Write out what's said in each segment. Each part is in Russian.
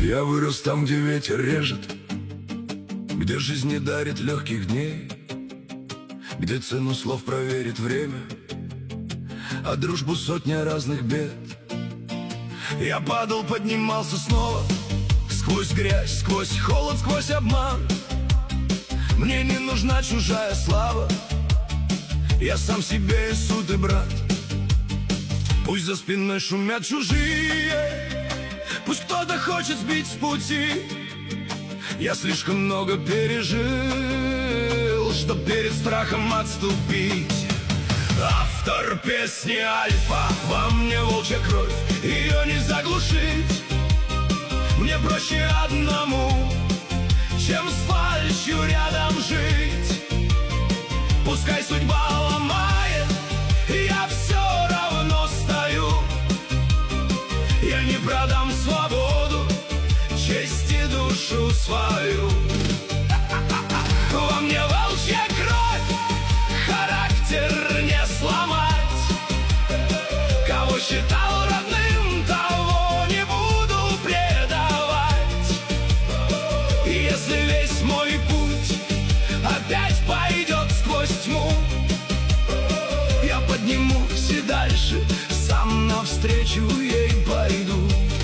Я вырос там, где ветер режет, где жизнь не дарит легких дней, где цену слов проверит время, а дружбу сотня разных бед. Я падал, поднимался снова, сквозь грязь, сквозь холод, сквозь обман. Мне не нужна чужая слава, я сам себе и суд и брат. Пусть за спиной шумят чужие, пусть кто-то хочет сбить с пути. Я слишком много пережил, чтоб перед страхом отступить. Автор песни Альфа, во мне волчья кровь, ее не заглушить. Мне проще одному, чем с фальшью рядом жить. Пускай судьба ломает, я все равно стою. Я не продам свободу, честь и душу свою. Во мне волчья кровь, характер не сломать. Кого считал родным, того не буду предавать. Если весь мой путь опять пойдет сквозь тьму, я поднимусь и дальше сам навстречу ей пойду.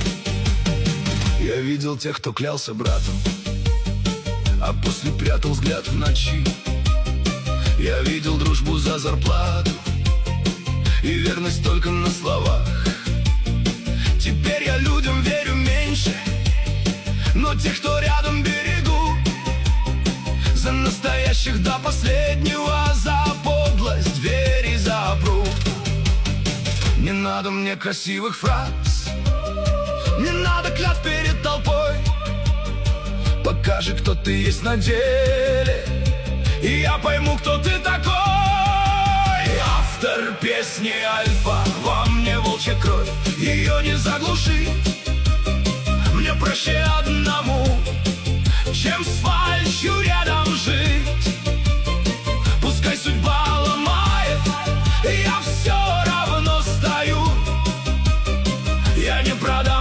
Я видел тех, кто клялся братом, а после прятал взгляд в ночи. Я видел дружбу за зарплату и верность только на словах. Теперь я людям верю меньше, но тех, кто рядом, берегу. За настоящих до последнего, за подлость двери запру. Не надо мне красивых фраз, не надо клятв перед толпой. Покажи, кто ты есть на деле, и я пойму, кто ты такой. Автор песни Альфа, во мне волчья кровь, ее не заглушить. Мне проще одному, чем с фальшью рядом жить. Пускай судьба ломает, я все равно стою. Я не продам